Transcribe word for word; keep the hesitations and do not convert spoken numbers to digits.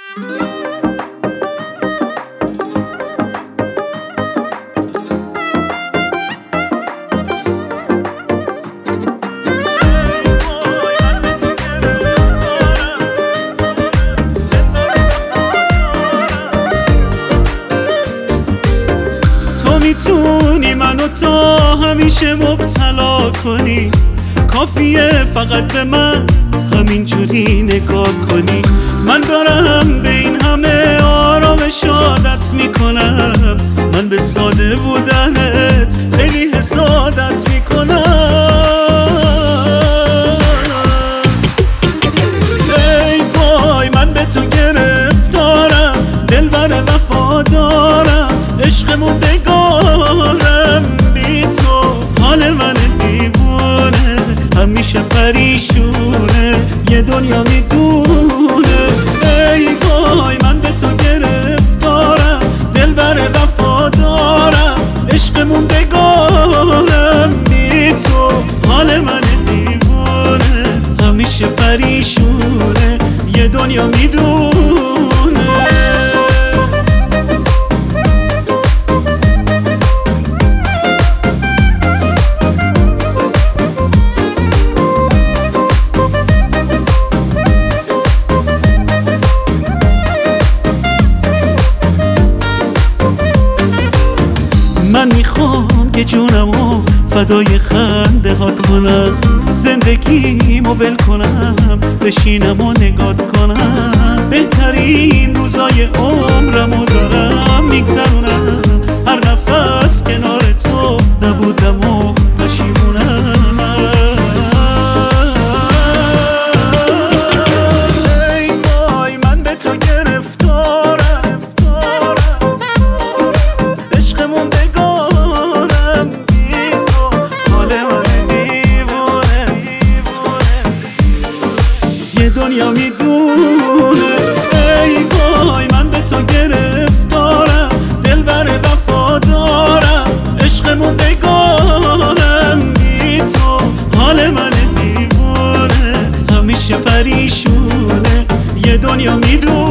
میتونی منو تا همیشه مبتلا کنی، کافیه فقط به من همینجوری نگاه کنی. من دارم به این همه آرامش عادت میکنم، من به ساده بودنت خیلی حسادت میکنم. ای وای من به تو گرفتارم، دلبر وفادارم، عشق موندگارم بی تو. حال من دیوونه همیشه پریشونه، یه دنیا میدونه. ای وای من به تو گرفتارم، دلبر وفادارم، عشق موندگارم بی تو. حال من دیوونه همیشه پریشونه، یه دنیا میدونه. من میخوام که جونمو فدای خنده هات کنم، زندگیمو ول کنم، بشینم و نگات کنم. بهترین روزای عمرمو دارم میگذرونم، هر نفس کنار تو نبودم و پشیمونم. ای وای من به تو گرفتارم، عشق موندگارم بی تو. حال من دیوونه یه دنیا میدونه. ای وای من به تو گرفتارم، دلبر وفادارم، عشق موندگارم بی تو. حال من دیوونه همیشه پریشونه، یه دنیا میدونه.